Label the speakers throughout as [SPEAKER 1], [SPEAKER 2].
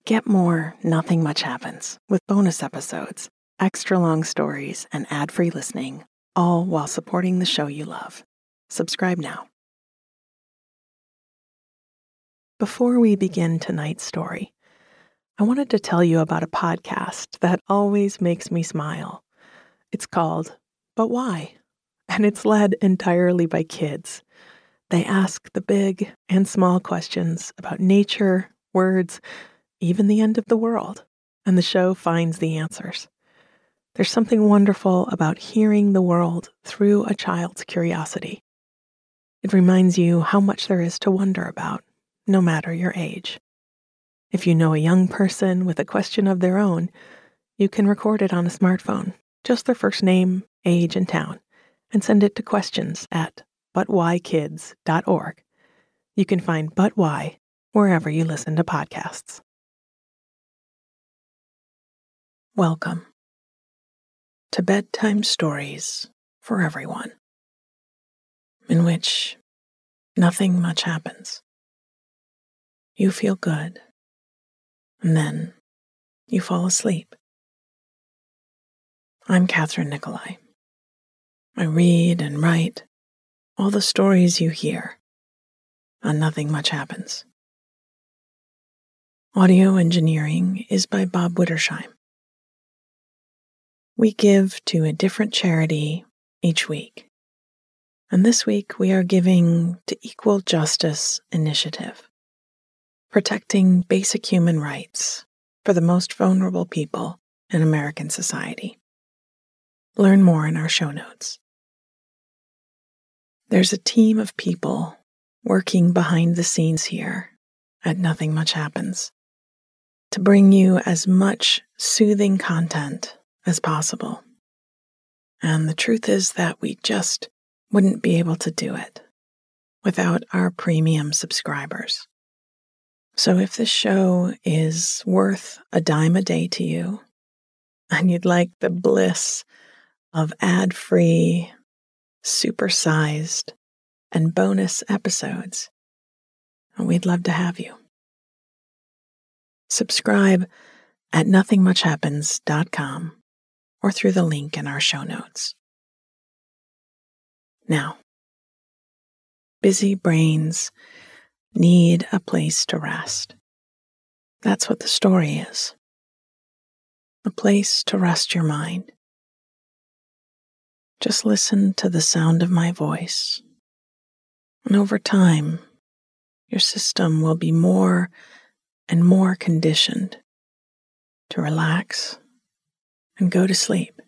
[SPEAKER 1] Get more Nothing Much Happens with bonus episodes, extra long stories, and ad-free listening, all while supporting the show you love. Subscribe now. Before we begin tonight's story, I wanted to tell you about a podcast that always makes me smile. It's called But Why? And it's led entirely by kids. They ask the big and small questions about nature, words, even the end of the world, and the show finds the answers. There's something wonderful about hearing the world through a child's curiosity. It reminds you how much there is to wonder about, no matter your age. If you know a young person with a question of their own, you can record it on a smartphone, just their first name, age, and town, and send it to questions@butwhykids.org. You can find But Why wherever you listen to podcasts. Welcome to Bedtime Stories for Everyone, in which nothing much happens. You feel good, and then you fall asleep. I'm Catherine Nicolai. I read and write all the stories you hear on Nothing Much Happens. Audio engineering is by Bob Wittersheim. We give to a different charity each week, and this week we are giving to Equal Justice Initiative, protecting basic human rights for the most vulnerable people in American society. Learn more in our show notes. There's a team of people working behind the scenes here at Nothing Much Happens to bring you as much soothing content as possible. And the truth is that we just wouldn't be able to do it without our premium subscribers. So if this show is worth a dime a day to you, and you'd like the bliss of ad-free, supersized, and bonus episodes, we'd love to have you. Subscribe at nothingmuchhappens.com or through the link in our show notes. Now, busy brains need a place to rest. That's what the story is. A place to rest your mind. Just listen to the sound of my voice, and over time, your system will be more and more conditioned to relax and go to sleep.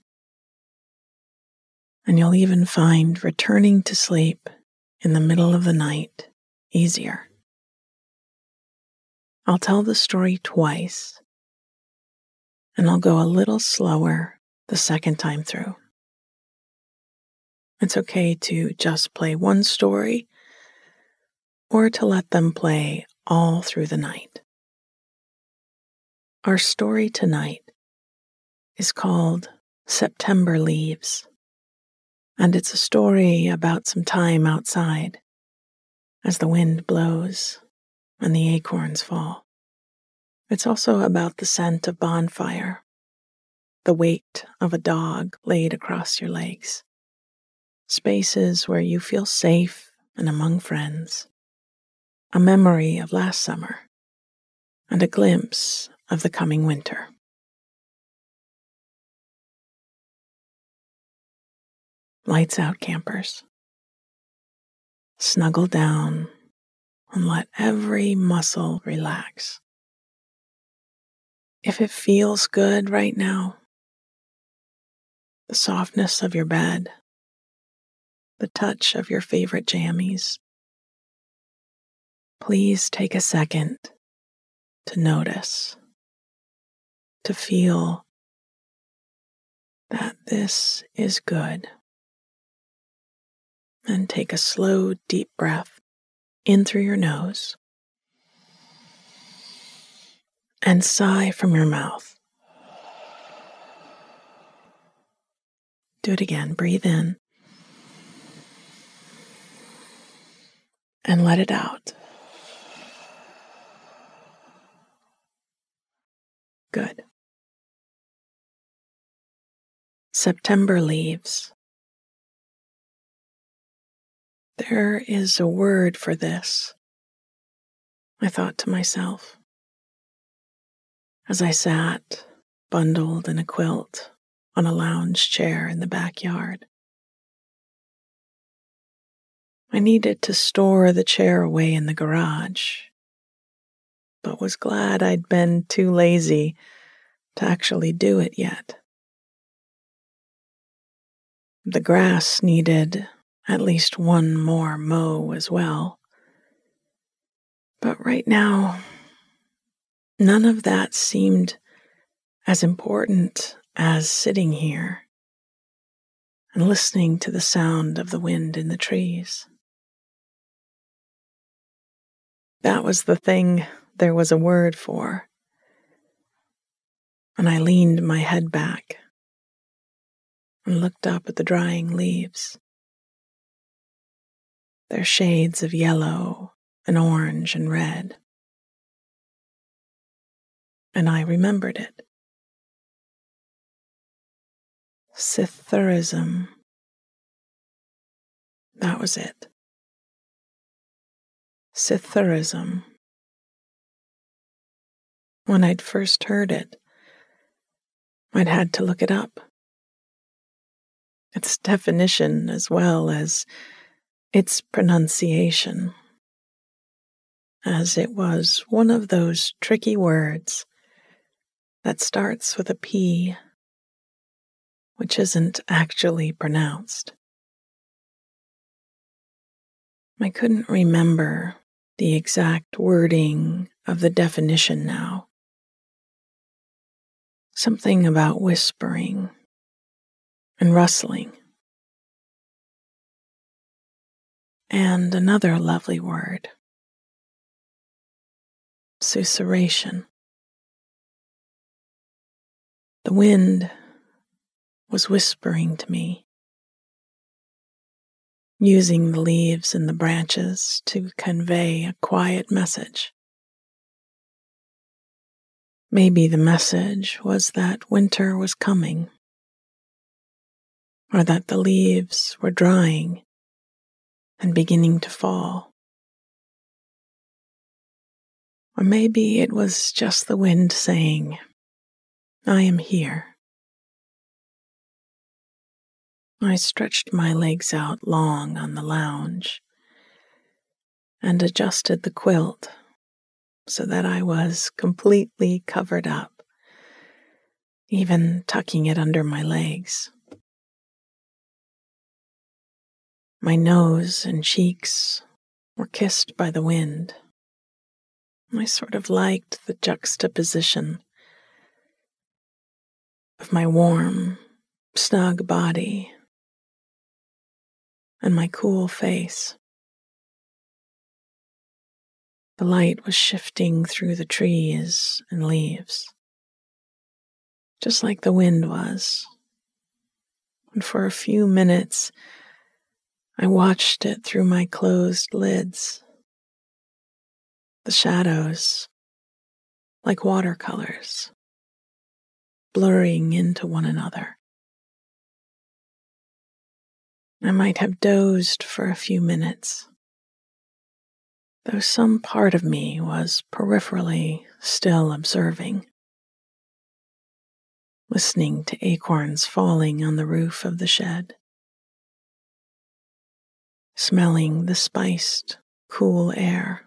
[SPEAKER 1] And you'll even find returning to sleep in the middle of the night easier. I'll tell the story twice, and I'll go a little slower the second time through. It's okay to just play one story or to let them play all through the night. Our story tonight is called September Leaves, and it's a story about some time outside as the wind blows and the acorns fall. It's also about the scent of bonfire, the weight of a dog laid across your legs, spaces where you feel safe and among friends, a memory of last summer, and a glimpse of the coming winter. Lights out, campers. Snuggle down and let every muscle relax. If it feels good right now, the softness of your bed, the touch of your favorite jammies, please take a second to notice, to feel that this is good. And take a slow, deep breath in through your nose and sigh from your mouth. Do it again. Breathe in and let it out. Good. September leaves. There is a word for this, I thought to myself, as I sat, bundled in a quilt, on a lounge chair in the backyard. I needed to store the chair away in the garage, but was glad I'd been too lazy to actually do it yet. The grass needed at least one more mow as well. But right now, none of that seemed as important as sitting here and listening to the sound of the wind in the trees. That was the thing there was a word for, and I leaned my head back and looked up at the drying leaves, their shades of yellow and orange and red. And I remembered it. Cytherism. That was it. Cytherism. When I'd first heard it, I'd had to look it up. Its definition as well as its pronunciation, as it was one of those tricky words that starts with a P, which isn't actually pronounced. I couldn't remember the exact wording of the definition now. Something about whispering and rustling. And another lovely word, susurration. The wind was whispering to me, using the leaves and the branches to convey a quiet message. Maybe the message was that winter was coming, or that the leaves were drying and beginning to fall. Or maybe it was just the wind saying, I am here. I stretched my legs out long on the lounge and adjusted the quilt so that I was completely covered up, even tucking it under my legs. My nose and cheeks were kissed by the wind. I sort of liked the juxtaposition of my warm, snug body and my cool face. The light was shifting through the trees and leaves, just like the wind was. And for a few minutes, I watched it through my closed lids. The shadows, like watercolors, blurring into one another. I might have dozed for a few minutes, though some part of me was peripherally still observing, listening to acorns falling on the roof of the shed, smelling the spiced, cool air.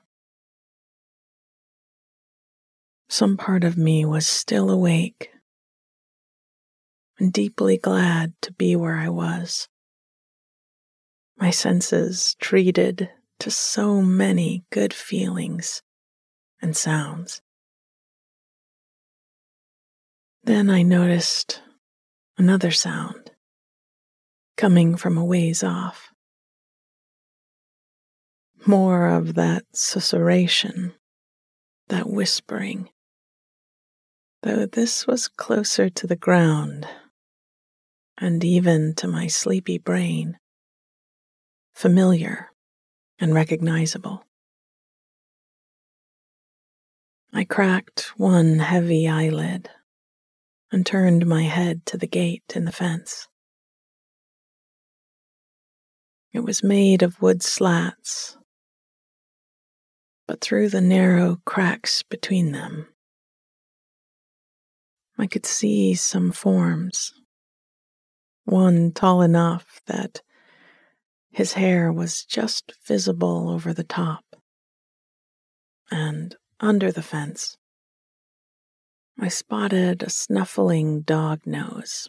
[SPEAKER 1] Some part of me was still awake and deeply glad to be where I was. My senses treated to so many good feelings and sounds. Then I noticed another sound coming from a ways off. More of that susurration, that whispering, though this was closer to the ground and even to my sleepy brain, familiar and recognizable. I cracked one heavy eyelid and turned my head to the gate in the fence. It was made of wood slats, but through the narrow cracks between them, I could see some forms, one tall enough that his hair was just visible over the top, and under the fence, I spotted a snuffling dog nose.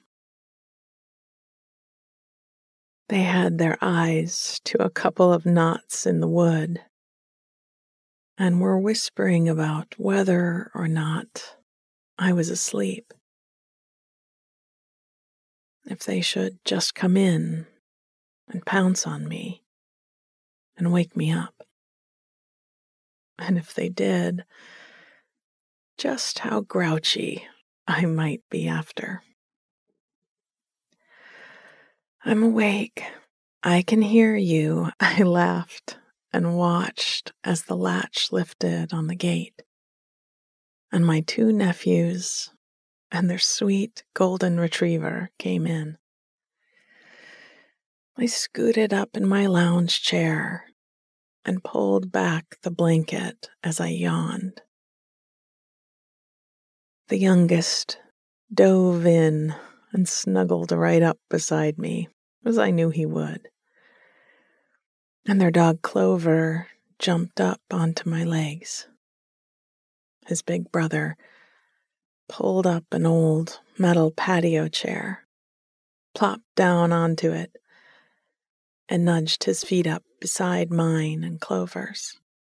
[SPEAKER 1] They had their eyes to a couple of knots in the wood and were whispering about whether or not I was asleep. If they should just come in and pounce on me and wake me up. And if they did, just how grouchy I might be after. I'm awake. I can hear you, I laughed and watched as the latch lifted on the gate, and my two nephews and their sweet golden retriever came in. I scooted up in my lounge chair and pulled back the blanket as I yawned. The youngest dove in and snuggled right up beside me, as I knew he would. And their dog Clover jumped up onto my legs. His big brother pulled up an old metal patio chair, plopped down onto it, and nudged his feet up beside mine and Clover's.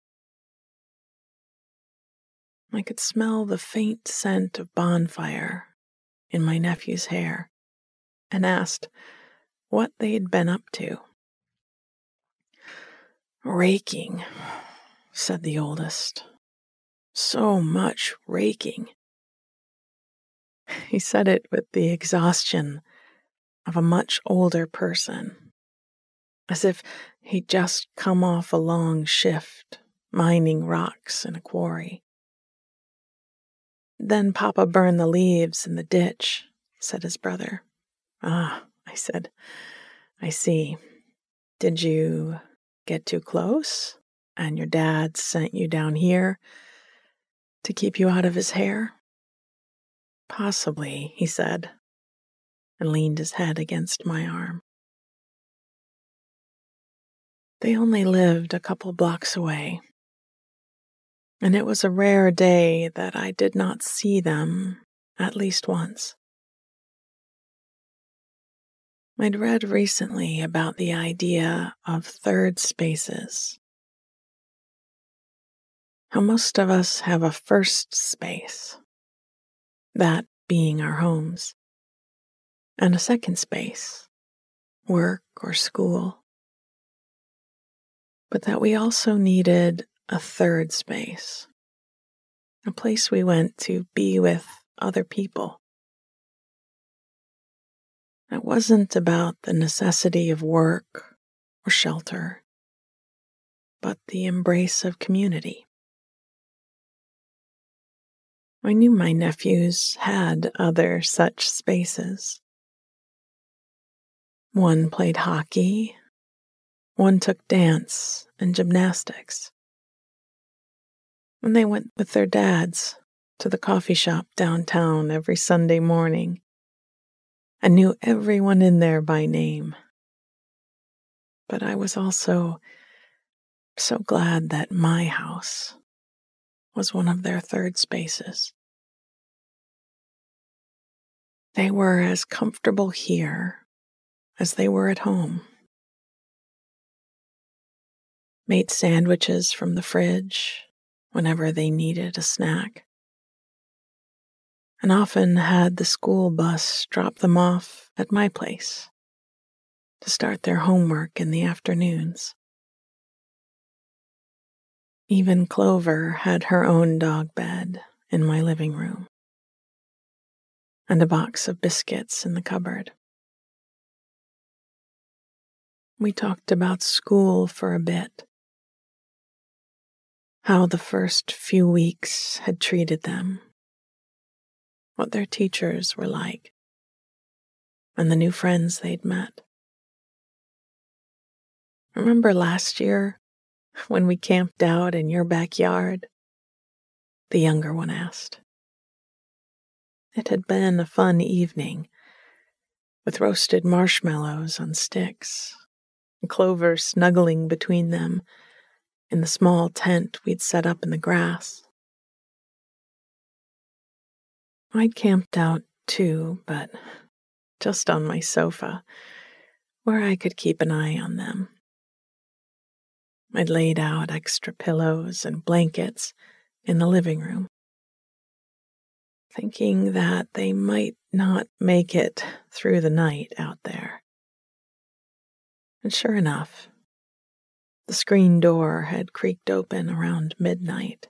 [SPEAKER 1] I could smell the faint scent of bonfire in my nephew's hair and asked what they'd been up to. Raking, said the oldest. So much raking. He said it with the exhaustion of a much older person, as if he'd just come off a long shift mining rocks in a quarry. Then Papa burned the leaves in the ditch, said his brother. Ah, I said, I see. Did you get too close, and your dad sent you down here to keep you out of his hair? Possibly, he said, and leaned his head against my arm. They only lived a couple blocks away, and it was a rare day that I did not see them at least once. I'd read recently about the idea of third spaces. How most of us have a first space, that being our homes, and a second space, work or school, but that we also needed a third space, a place we went to be with other people. It wasn't about the necessity of work or shelter, but the embrace of community. I knew my nephews had other such spaces. One played hockey, one took dance and gymnastics. And they went with their dads to the coffee shop downtown every Sunday morning and knew everyone in there by name. But I was also so glad that my house was one of their third spaces. They were as comfortable here as they were at home. Made sandwiches from the fridge whenever they needed a snack, and often had the school bus drop them off at my place to start their homework in the afternoons. Even Clover had her own dog bed in my living room, and a box of biscuits in the cupboard. We talked about school for a bit. how the first few weeks had treated them, what their teachers were like, and the new friends they'd met. Remember last year when we camped out in your backyard? The younger one asked. It had been a fun evening, with roasted marshmallows on sticks, and Clover snuggling between them in the small tent we'd set up in the grass. I'd camped out too, but just on my sofa, where I could keep an eye on them. I'd laid out extra pillows and blankets in the living room, thinking that they might not make it through the night out there. And sure enough, the screen door had creaked open around midnight,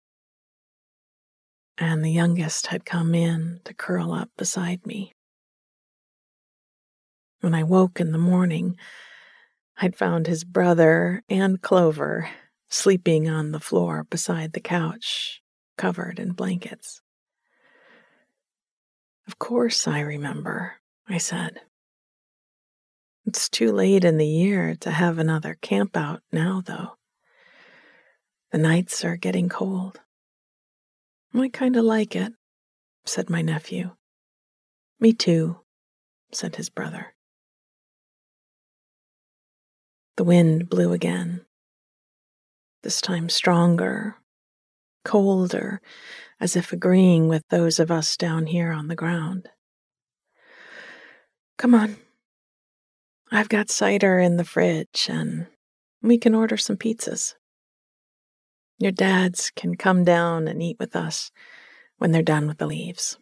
[SPEAKER 1] and the youngest had come in to curl up beside me. When I woke in the morning, I'd found his brother and Clover sleeping on the floor beside the couch, covered in blankets. Of course I remember, I said. It's too late in the year to have another camp out now, though. The nights are getting cold. I kind of like it, said my nephew. Me too, said his brother. The wind blew again, this time stronger, colder, as if agreeing with those of us down here on the ground. Come on. I've got cider in the fridge, and we can order some pizzas. Your dads can come down and eat with us when they're done with the leaves.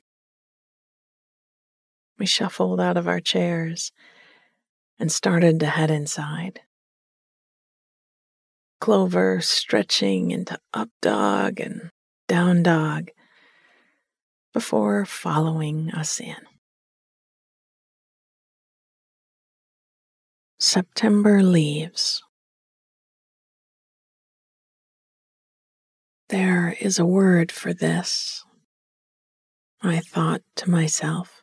[SPEAKER 1] We shuffled out of our chairs and started to head inside. Clover stretching into up dog and down dog before following us in. September leaves. There is a word for this, I thought to myself,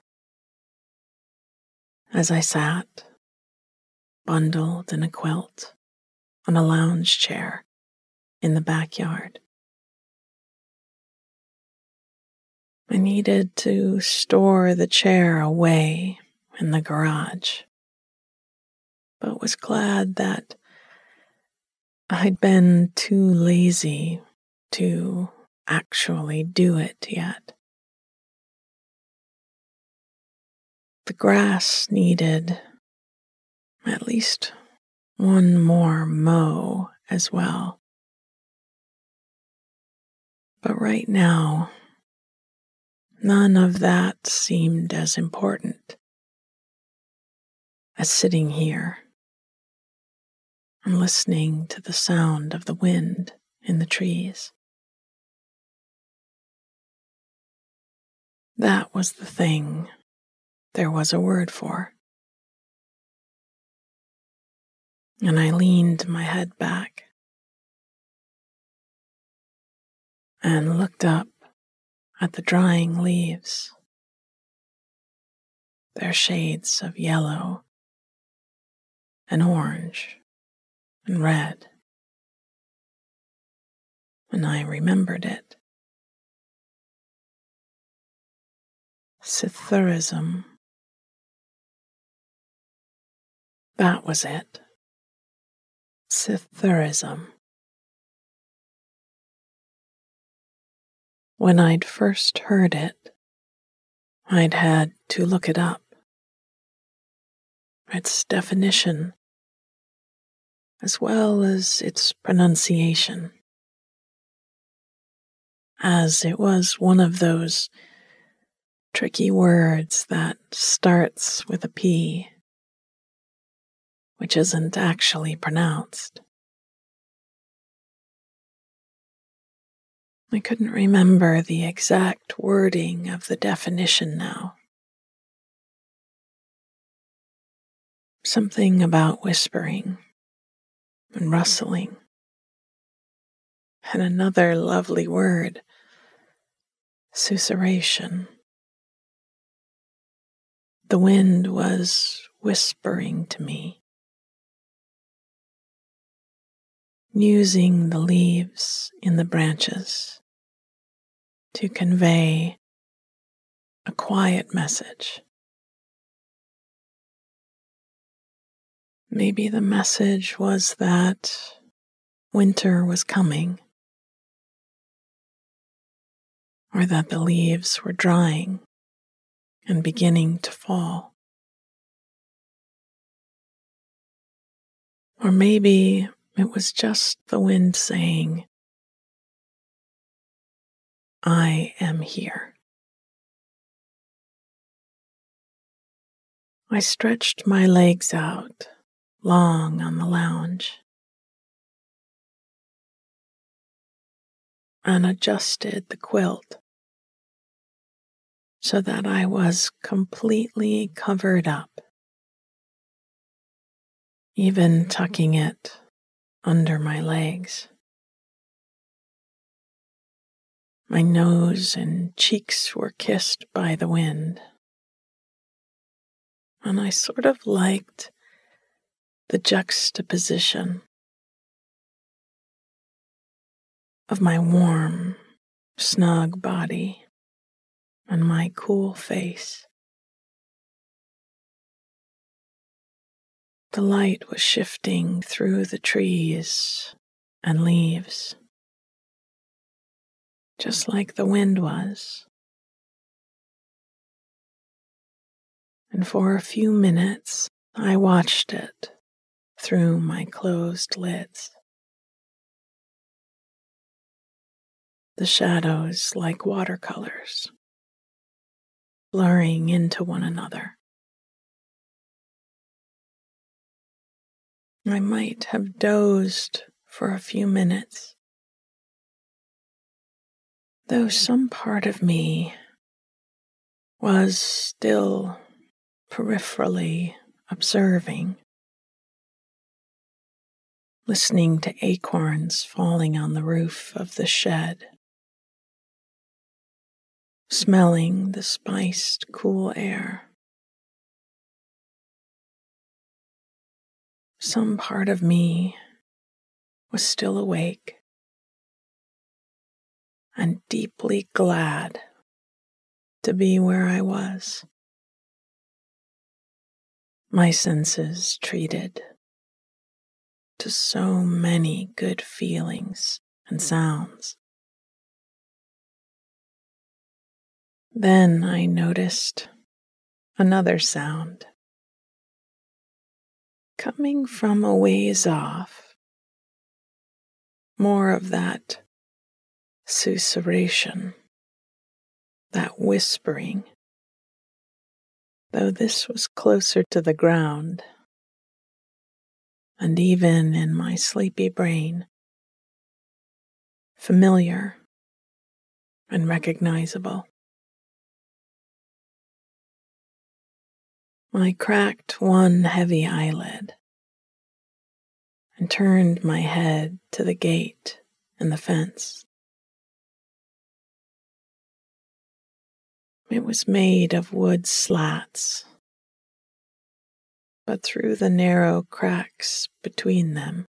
[SPEAKER 1] as I sat, bundled in a quilt, on a lounge chair in the backyard. I needed to store the chair away in the garage, but was glad that I'd been too lazy to actually do it yet. The grass needed at least one more mow as well. But right now, none of that seemed as important as sitting here and listening to the sound of the wind in the trees. That was the thing there was a word for. And I leaned my head back and looked up at the drying leaves, their shades of yellow and orange and red. And I remembered it. Cytherism. That was it. Cytherism. When I'd first heard it, I'd had to look it up. Its definition, as well as its pronunciation, as it was one of those tricky words that starts with a P, which isn't actually pronounced. I couldn't remember the exact wording of the definition now. Something about whispering and rustling, And another lovely word, susurration. The wind was whispering to me, using the leaves in the branches to convey a quiet message. Maybe the message was that winter was coming, or that the leaves were drying and beginning to fall. Or maybe it was just the wind saying, I am here. I stretched my legs out long on the lounge and adjusted the quilt so that I was completely covered up, even tucking it under my legs. My nose and cheeks were kissed by the wind, and I sort of liked the juxtaposition of my warm, snug body and my cool face. The light was shifting through the trees and leaves, just like the wind was. And for a few minutes, I watched it through my closed lids. The shadows like watercolors, blurring into one another. I might have dozed for a few minutes, though some part of me was still peripherally observing, listening to acorns falling on the roof of the shed, smelling the spiced, cool air. Some part of me was still awake and deeply glad to be where I was. My senses treated to so many good feelings and sounds. Then I noticed another sound coming from a ways off, more of that susurration, that whispering, though this was closer to the ground, and even in my sleepy brain, familiar and recognizable. I cracked one heavy eyelid and turned my head to the gate and the fence. It was made of wood slats, but through the narrow cracks between them,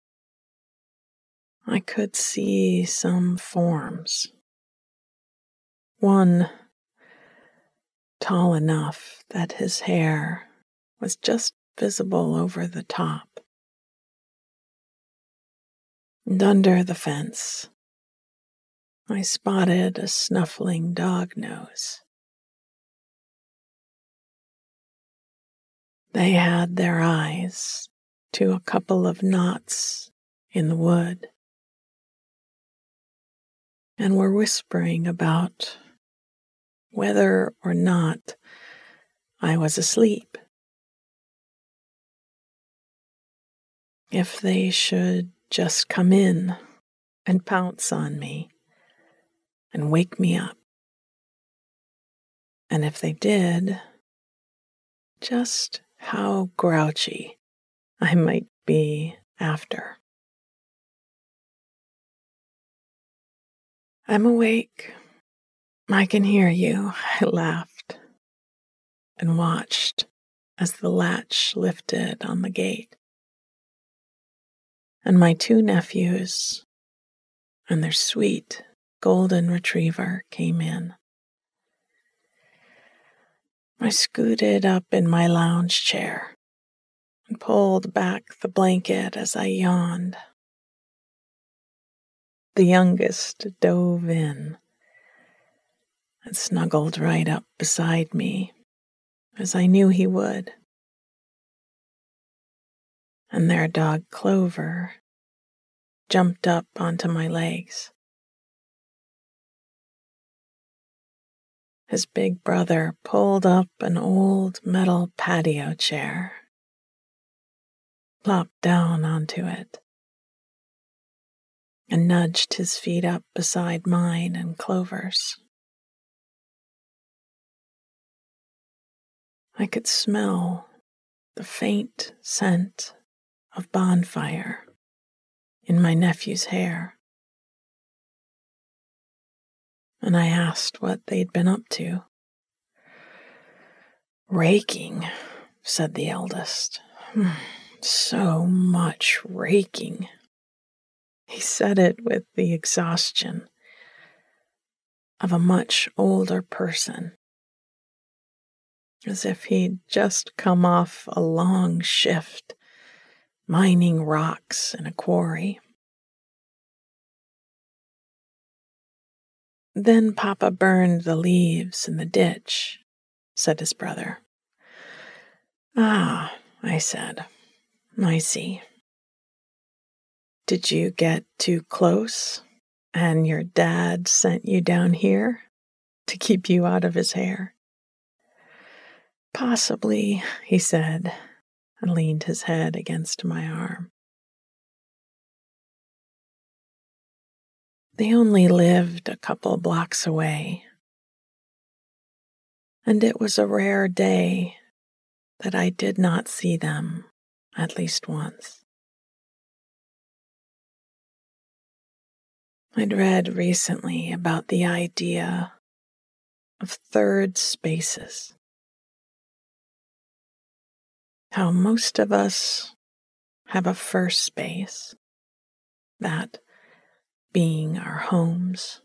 [SPEAKER 1] I could see some forms. One tall enough that his hair was just visible over the top. And under the fence, I spotted a snuffling dog nose. They had their eyes to a couple of knots in the wood and were whispering about whether or not I was asleep. If they should just come in and pounce on me and wake me up. And if they did, just how grouchy I might be after. I'm awake. I can hear you, I laughed and watched as the latch lifted on the gate, and my two nephews and their sweet golden retriever came in. I scooted up in my lounge chair and pulled back the blanket as I yawned. The youngest dove in and snuggled right up beside me, as I knew he would. And their dog Clover jumped up onto my legs. His big brother pulled up an old metal patio chair, plopped down onto it, and nudged his feet up beside mine and Clover's. I could smell the faint scent of bonfire in my nephew's hair, and I asked what they'd been up to. Raking, said the eldest. So much raking. He said it with the exhaustion of a much older person, as if he'd just come off a long shift mining rocks in a quarry. Then Papa burned the leaves in the ditch, said his brother. Ah, I said, I see. Did you get too close, and your dad sent you down here to keep you out of his hair? Possibly, he said, and leaned his head against my arm. They only lived a couple blocks away, and it was a rare day that I did not see them at least once. I'd read recently about the idea of third spaces. How most of us have a first space, that being our homes,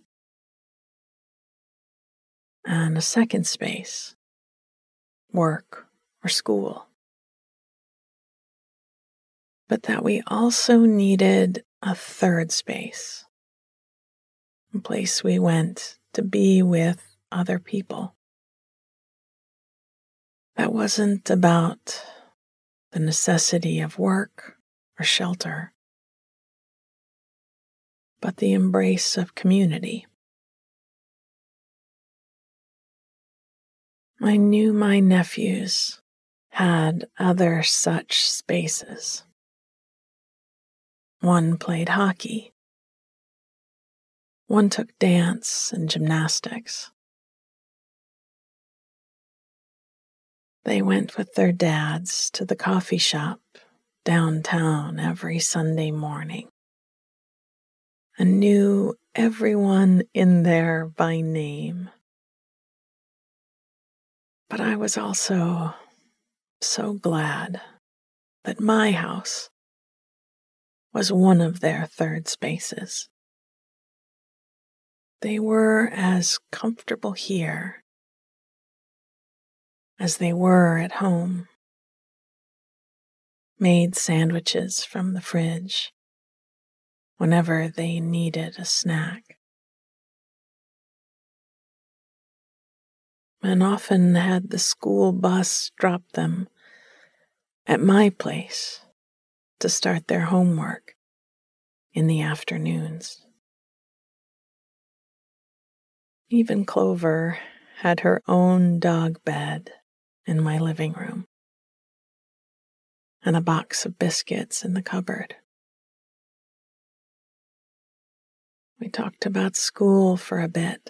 [SPEAKER 1] and a second space, work or school. But that we also needed a third space, a place we went to be with other people. That wasn't about the necessity of work or shelter, but the embrace of community. I knew my nephews had other such spaces. One played hockey. One took dance and gymnastics. They went with their dads to the coffee shop downtown every Sunday morning and knew everyone in there by name. But I was also so glad that my house was one of their third spaces. They were as comfortable here as they were at home, made sandwiches from the fridge whenever they needed a snack, and often had the school bus drop them at my place to start their homework in the afternoons. Even Clover had her own dog bed in my living room and a box of biscuits in the cupboard. We talked about school for a bit,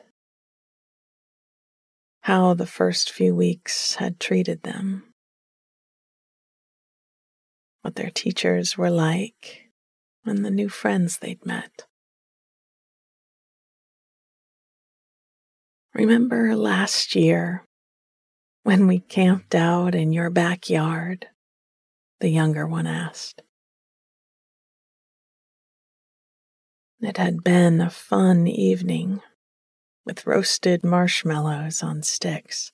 [SPEAKER 1] how the first few weeks had treated them, what their teachers were like, and the new friends they'd met. Remember last year when we camped out in your backyard? The younger one asked. It had been a fun evening with roasted marshmallows on sticks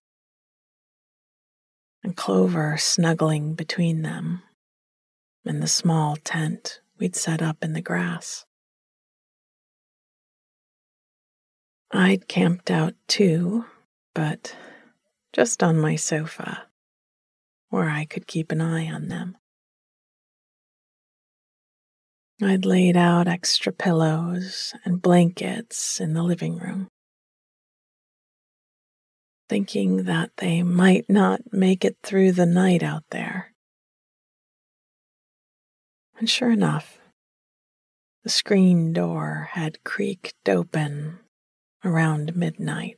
[SPEAKER 1] and Clover snuggling between them in the small tent we'd set up in the grass. I'd camped out too, but just on my sofa, where I could keep an eye on them. I'd laid out extra pillows and blankets in the living room, thinking that they might not make it through the night out there. And sure enough, the screen door had creaked open around midnight,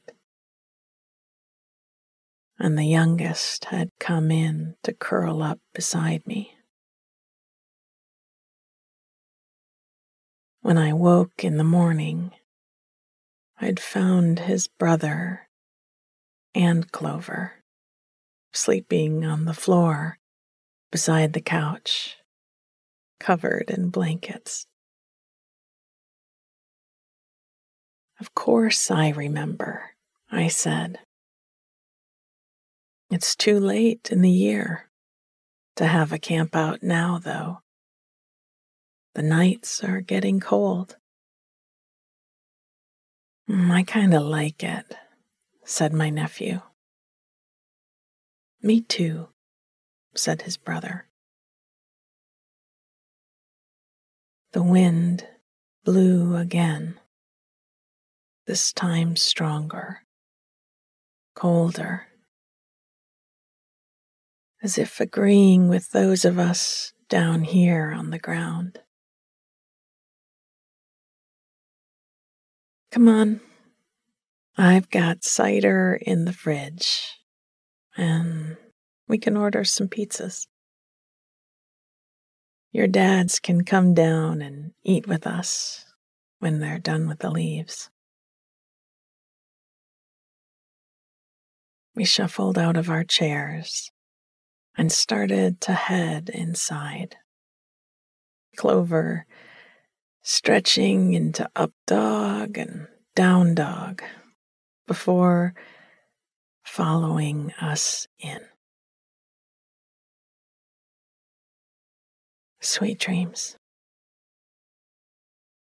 [SPEAKER 1] and the youngest had come in to curl up beside me. When I woke in the morning, I'd found his brother and Clover sleeping on the floor beside the couch, covered in blankets. Of course I remember, I said. It's too late in the year to have a camp out now, though. The nights are getting cold. I kind of like it, said my nephew. Me too, said his brother. The wind blew again, this time stronger, colder, as if agreeing with those of us down here on the ground. Come on, I've got cider in the fridge, and we can order some pizzas. Your dads can come down and eat with us when they're done with the leaves. We shuffled out of our chairs and started to head inside. Clover stretching into up dog and down dog before following us in. Sweet dreams.